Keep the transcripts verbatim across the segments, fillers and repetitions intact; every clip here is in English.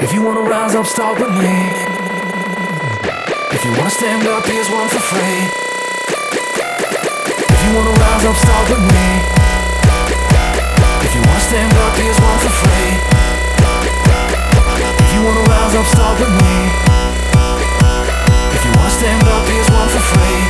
If you wanna rise up, start with me. If you wanna stand up, here's one for free. If you wanna rise up, start with me. If you wanna stand up, here's one for free. If you wanna rise up, start with me. If you wanna stand up, here's one for free.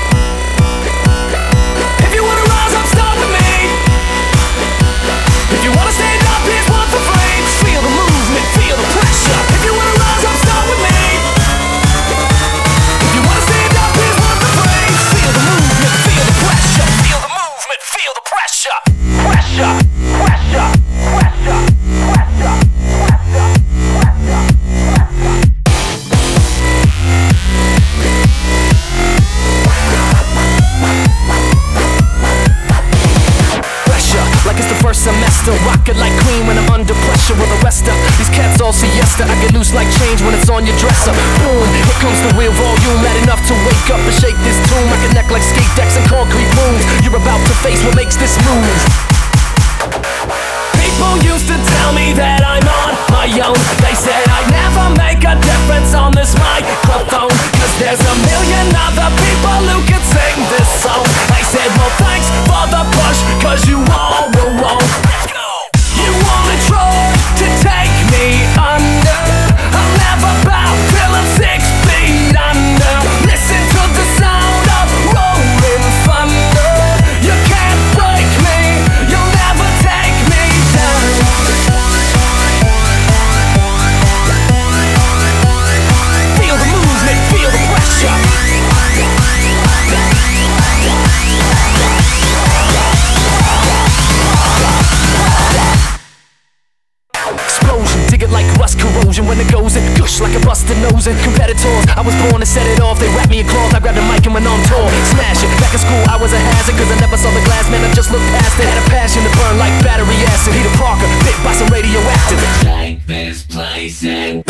If you wanna rise up, start with me. If you wanna stand up, here's one for free. Just feel the movement, feel the pressure. If you wanna rise up, start with me. If you wanna stand up, here's one for free. Just feel the movement, feel the pressure. Feel the movement, feel the pressure. Pressure, pressure, pressure, pressure, pressure, pressure, pressure. Like it's the first semester. Rock it like Queen when I'm under pressure. With the rest of these cats all siesta. I get loose like change when it's on your dresser. Boom, here comes the real volume. Mad enough to wake up and shake this tune. I connect like skate decks and concrete rooms. You're about to face what makes this move. People used to tell me that I'm on my own. They said I'd never make a difference on this microphone, cause there's a million other people who could sing this song. I said, well, thanks for the push, cause you all were wrong. You only tried to take me under. I'll never bow till I'm six feet under. Listen to the sound of rolling thunder. You can't break me, you'll never take me down. Feel the movement, feel the pressure. Explosion, dig it like rust corrosion. When it goes in, gush like a busted nose. And competitors, I was born to set it off. They wrapped me in cloth, I grabbed the mic and went on tour. Smash it, back in school I was a hazard, cause I never saw the glass, man, I just looked past it. Had a passion to burn like battery acid. Peter Parker, bit by some radioactive. Take this place and